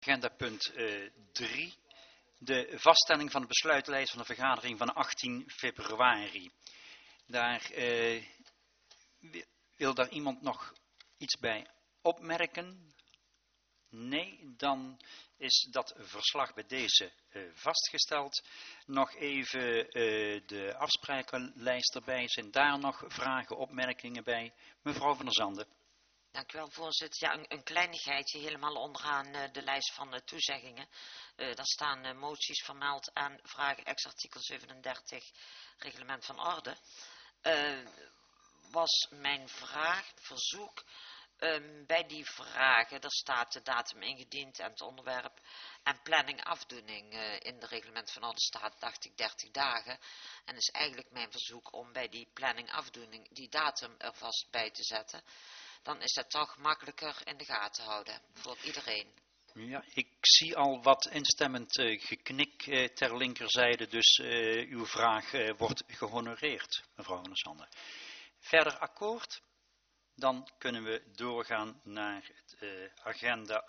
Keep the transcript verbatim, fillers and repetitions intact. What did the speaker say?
Agenda punt drie. De vaststelling van de besluitlijst van de vergadering van achttien februari. Daar uh, wil daar iemand nog iets bij opmerken? Nee, dan is dat verslag bij deze uh, vastgesteld. Nog even uh, de afsprakenlijst erbij. Zijn daar nog vragen, opmerkingen bij? Mevrouw van der Zanden. Dank u wel, voorzitter. Ja, een, een kleinigheidje helemaal onderaan uh, de lijst van de toezeggingen. Uh, daar staan uh, moties vermeld aan vragen ex-artikel zevenendertig reglement van orde. Uh, was mijn vraag, verzoek, um, bij die vragen, daar staat de datum ingediend en het onderwerp en planning afdoening. Uh, in de reglement van orde staat, dacht ik, dertig dagen. En is eigenlijk mijn verzoek om bij die planning afdoening die datum er vast bij te zetten. Dan is dat toch makkelijker in de gaten houden voor iedereen. Ja, ik zie al wat instemmend uh, geknik uh, ter linkerzijde, dus uh, uw vraag uh, wordt gehonoreerd, mevrouw van der Zanden. Verder akkoord? Dan kunnen we doorgaan naar het uh, agenda